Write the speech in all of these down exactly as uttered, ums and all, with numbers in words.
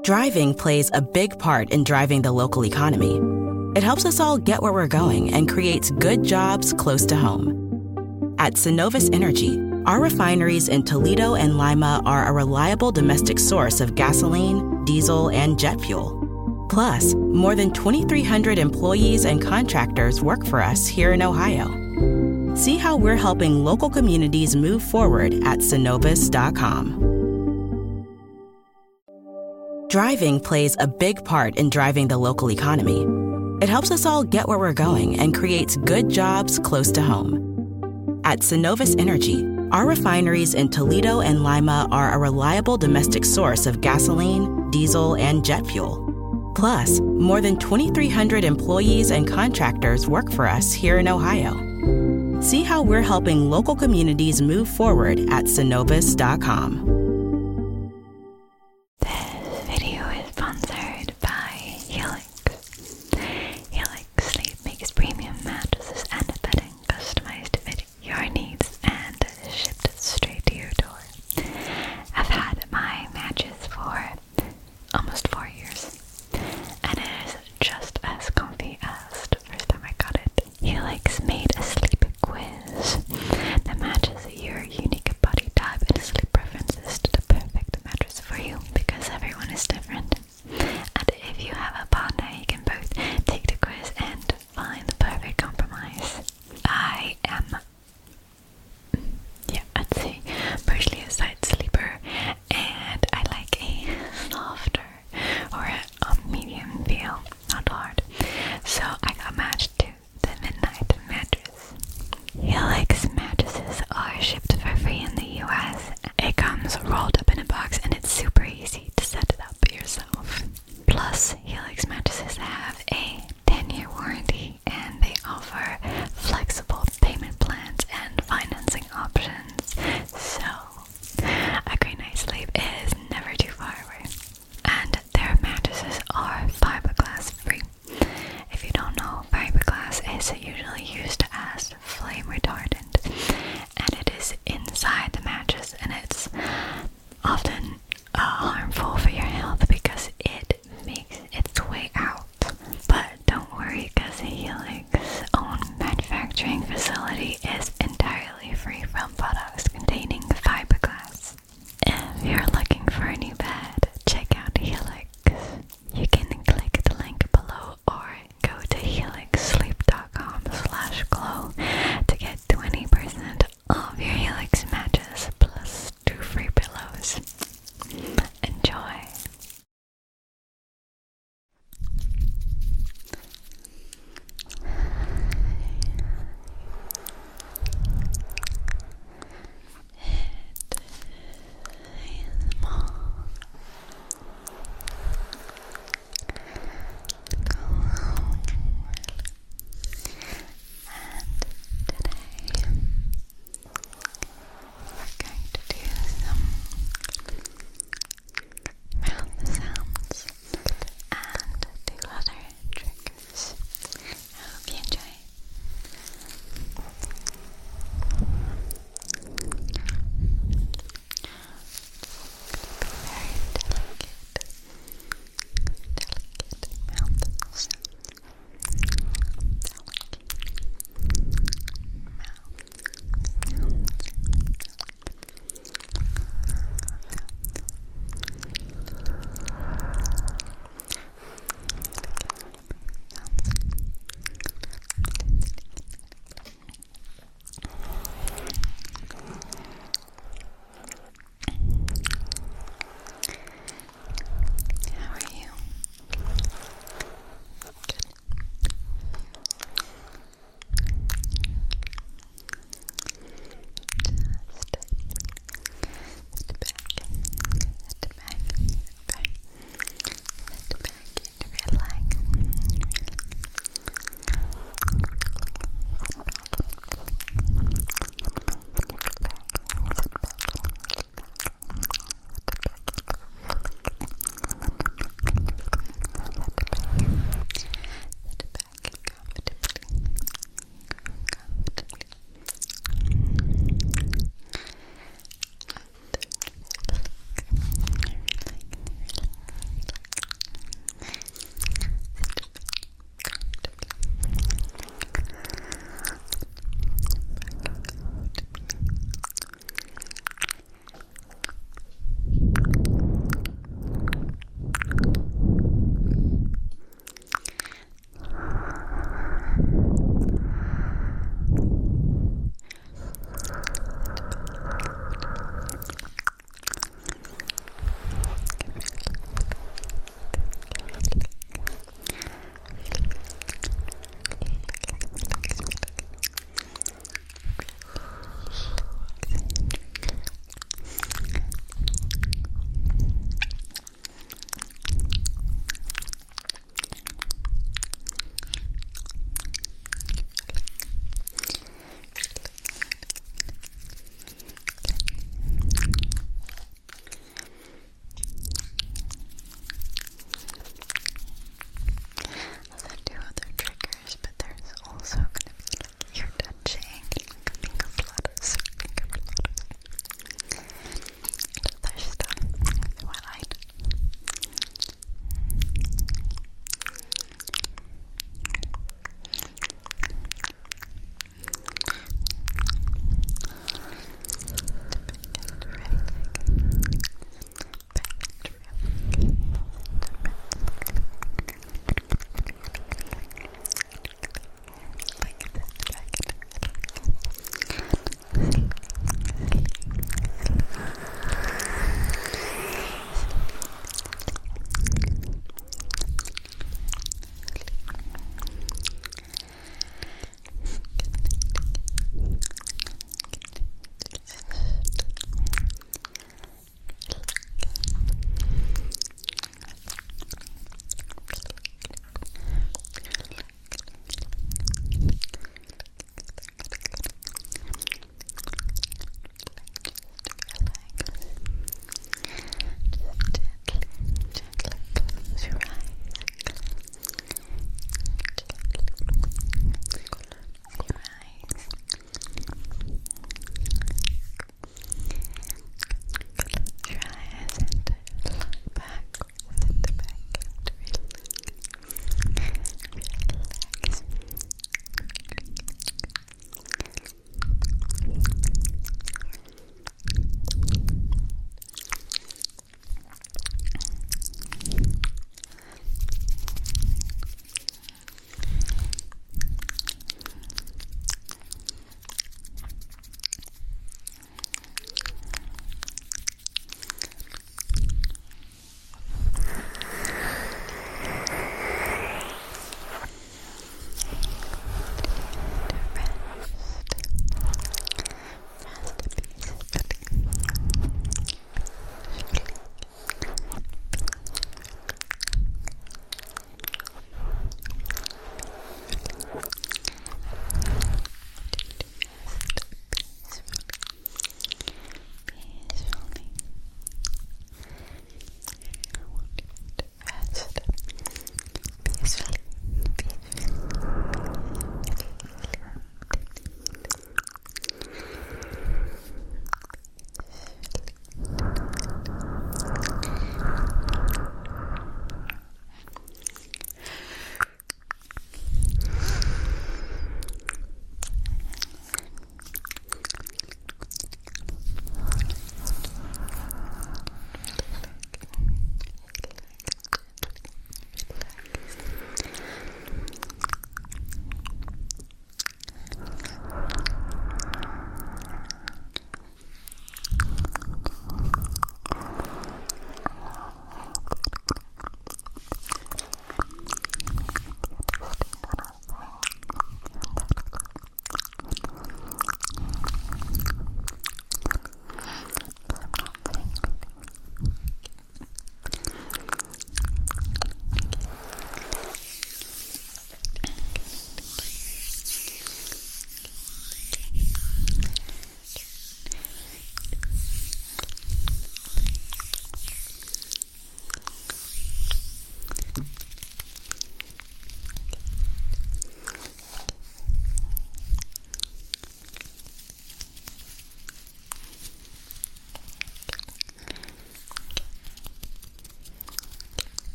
Driving plays a big part in driving the local economy. It helps us all get where we're going and creates good jobs close to home. At Synovus Energy, our refineries in Toledo and Lima are a reliable domestic source of gasoline, diesel, and jet fuel. Plus, more than twenty-three hundred employees and contractors work for us here in Ohio. See how we're helping local communities move forward at synovus dot com. Driving plays a big part in driving the local economy. It helps us all get where we're going and creates good jobs close to home. At Synovus Energy, our refineries in Toledo and Lima are a reliable domestic source of gasoline, diesel, and jet fuel. Plus, more than twenty-three hundred employees and contractors work for us here in Ohio. See how we're helping local communities move forward at synovus dot com. This video is sponsored by Helix. Helix Sleep makes premium mattresses and bedding customized to fit your needs and shipped straight to your door. I've had my mattress for almost four years, and it is just as comfy as the first time I got it. Helix made a sleep quiz that matches your unique body type and sleep preferences to the perfect mattress for you, because everyone is different. And if you have a partner, you can both take the quiz and find the perfect compromise. I am, yeah, I'd say mostly a side sleeper, and I like a softer or a, a medium feel, not hard. So I got matched to the Midnight mattress. Helix mattresses are shipped for free in the U S. It comes rolled up in a box and it's super easy to set it up yourself. Plus, Helix mattresses have a ten year warranty and they offer flexible payment plans and financing options. So, a great night's sleep is never too far away. And their mattresses are fiberglass free. If you don't know, fiberglass is usually used as flame retardant, and it is inside the mattress, and it's often uh, harmful for your health because it makes it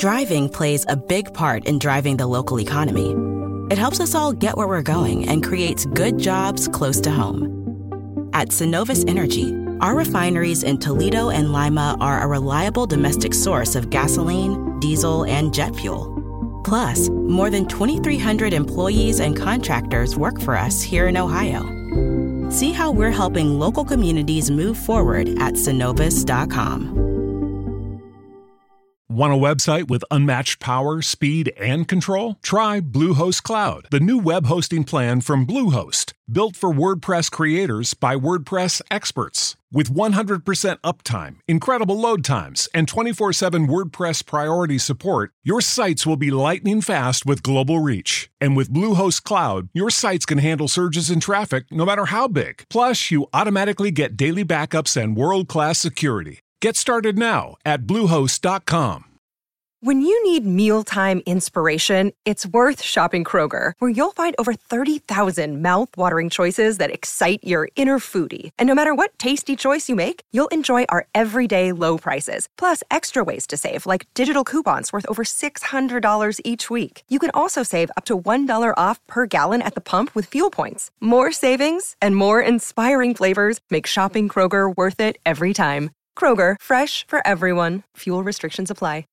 Driving plays a big part in driving the local economy. It helps us all get where we're going and creates good jobs close to home. At Synovus Energy, our refineries in Toledo and Lima are a reliable domestic source of gasoline, diesel, and jet fuel. Plus, more than twenty-three hundred employees and contractors work for us here in Ohio. See how we're helping local communities move forward at Synovus dot com. Want a website with unmatched power, speed, and control? Try Bluehost Cloud, the new web hosting plan from Bluehost, built for WordPress creators by WordPress experts. With one hundred percent uptime, incredible load times, and twenty-four seven WordPress priority support, your sites will be lightning fast with global reach. And with Bluehost Cloud, your sites can handle surges in traffic no matter how big. Plus, you automatically get daily backups and world-class security. Get started now at Bluehost dot com. When you need mealtime inspiration, it's worth shopping Kroger, where you'll find over thirty thousand mouth-watering choices that excite your inner foodie. And no matter what tasty choice you make, you'll enjoy our everyday low prices, plus extra ways to save, like digital coupons worth over six hundred dollars each week. You can also save up to one dollar off per gallon at the pump with fuel points. More savings and more inspiring flavors make shopping Kroger worth it every time. Kroger, fresh for everyone. Fuel restrictions apply.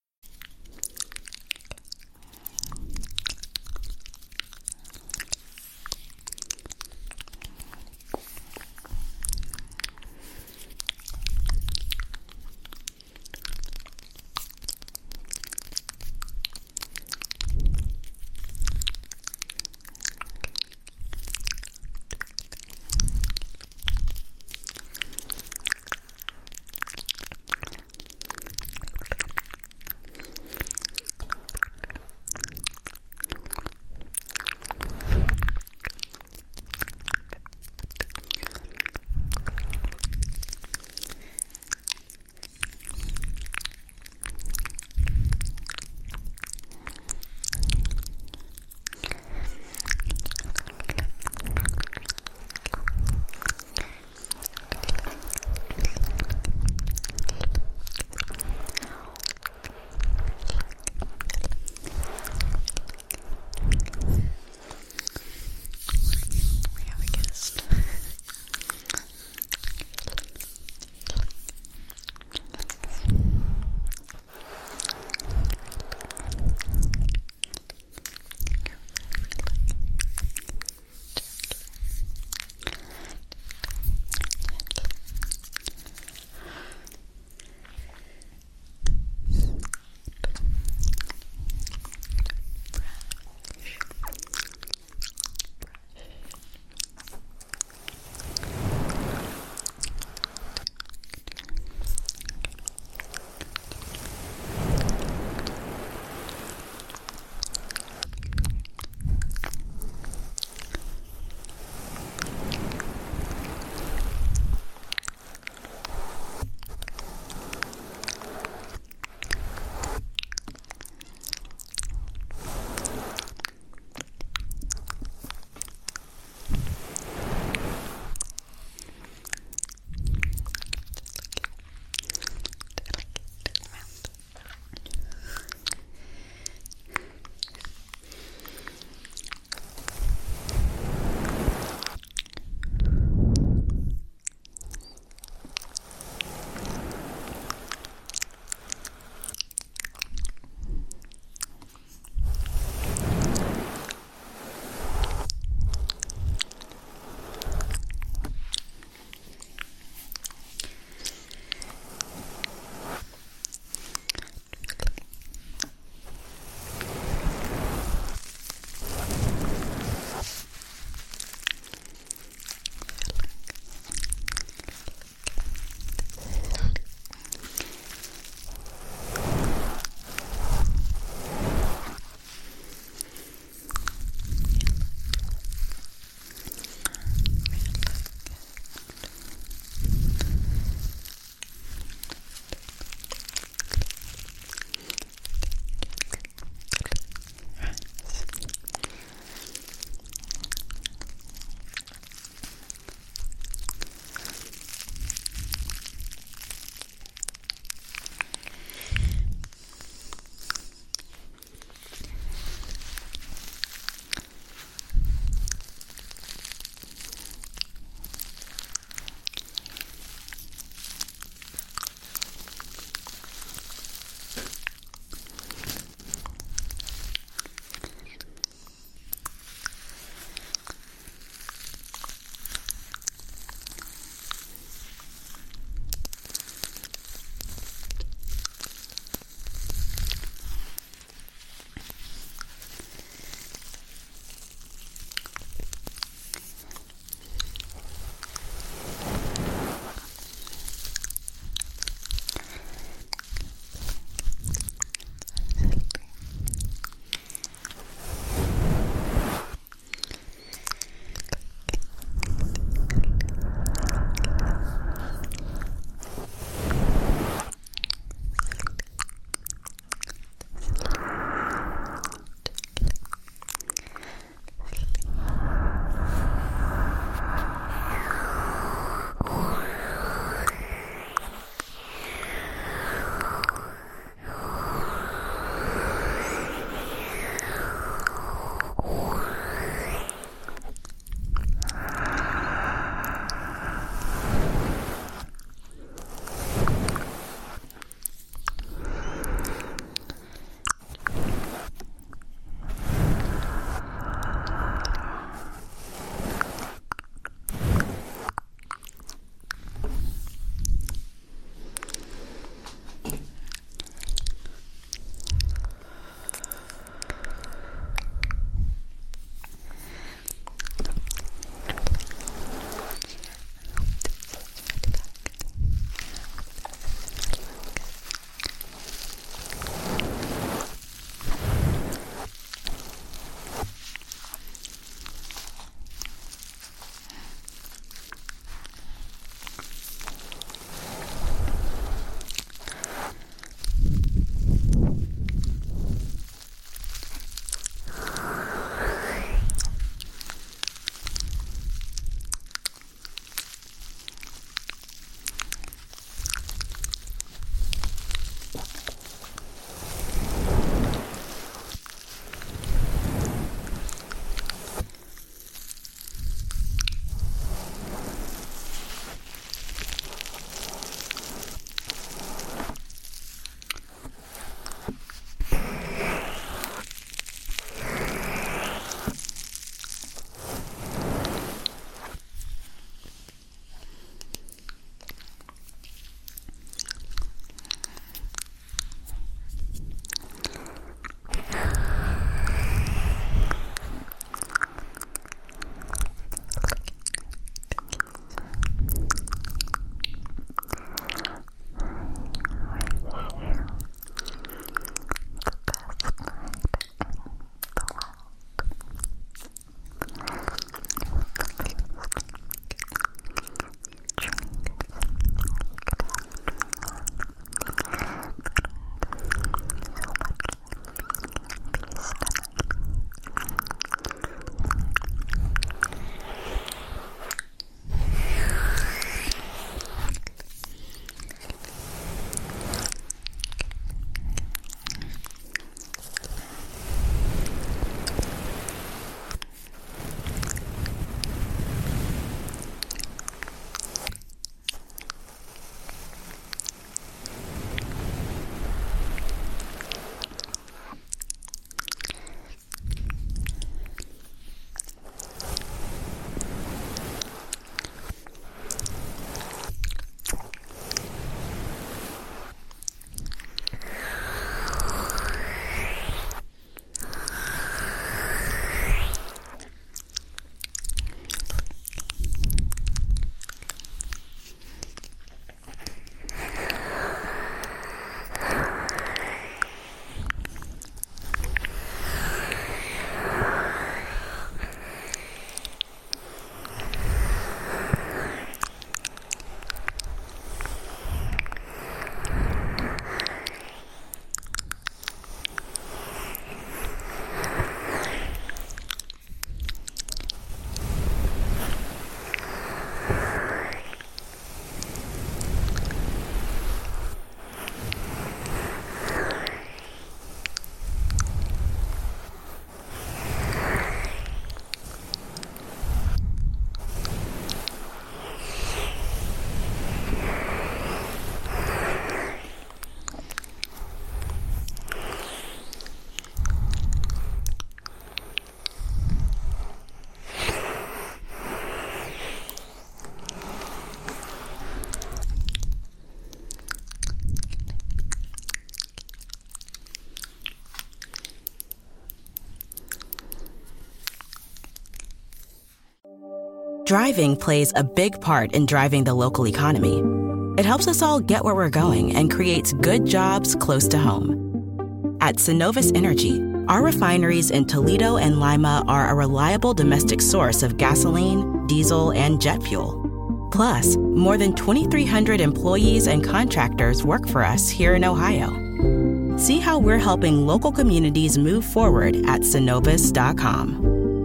Driving plays a big part in driving the local economy. It helps us all get where we're going and creates good jobs close to home. At Synovus Energy, our refineries in Toledo and Lima are a reliable domestic source of gasoline, diesel, and jet fuel. Plus, more than twenty-three hundred employees and contractors work for us here in Ohio. See how we're helping local communities move forward at Synovus dot com.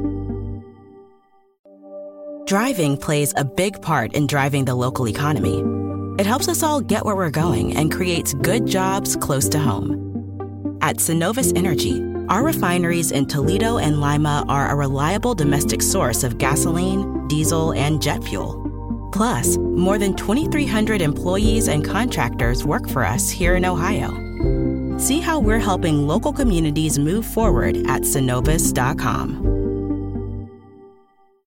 Driving plays a big part in driving the local economy. It helps us all get where we're going and creates good jobs close to home. At Synovus Energy, our refineries in Toledo and Lima are a reliable domestic source of gasoline, diesel, and jet fuel. Plus, more than twenty-three hundred employees and contractors work for us here in Ohio. See how we're helping local communities move forward at Synovus dot com.